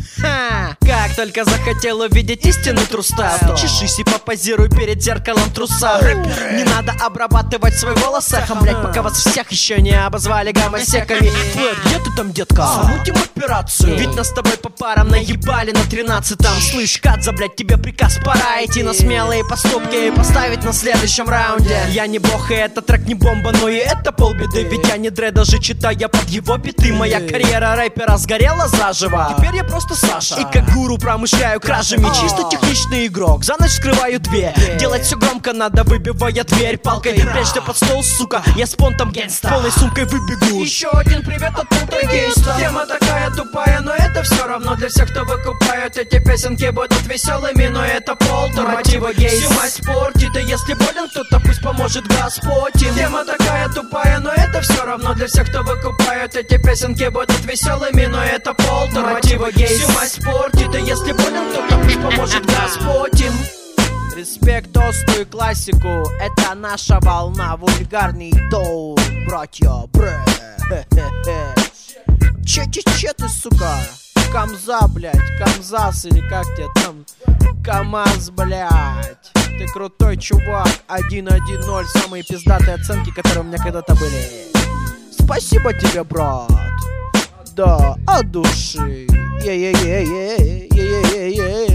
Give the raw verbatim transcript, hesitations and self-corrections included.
Ха! Как только захотел увидеть истину труста, то чешись и попозируй перед зеркалом труса. Не надо обрабатывать свой волос эхом, блять, пока вас всех еще не обозвали гомосеками. Вот, где ты там, детка? Замутим операцию. Ведь нас с тобой по парам наебали на тринадцатом. Слышь, Кадза, блять, тебе приказ, пора идти на смелые поступки и поставить на следующем раунде. Я не бог, и этот трек не бомба, но и это полбеды. Ведь я не дре, даже читая под его биты. Моя карьера рэпера сгорела заживо. Теперь я просто Саша, и как гуру промышляю кражами. Чисто техничный игрок, за ночь скрываю две. Делать все громко надо, выбивая дверь палкой. Прячься под стол, сука, я с понтом гангста, полной сумкой выбегу. Еще один привет от полтергейста. Тема такая тупая, но это все равно для всех, кто выкупают. Эти песенки будут веселыми, но это полтер, мотива гейс. Всю мать портит, и если болен кто-то, пусть поможет Господь им. Тема такая тупая, но это все равно для всех, кто выкупают. Эти песенки будут веселыми, но это полтер, мотива гейс. Всю мать портит, и если болен кто-то, пусть поможет Господь им. Респект тосту и классику, это наша волна, вульгарный доу, братья, бре. Че-че-че ты, сука? Камза, блядь, Камзас или как тебе там? КамАЗ, блядь. Ты крутой чувак, один один ноль, самые пиздатые оценки, которые у меня когда-то были. Спасибо тебе, брат. Да, от души. Е-е-е-е-е-е-е-е.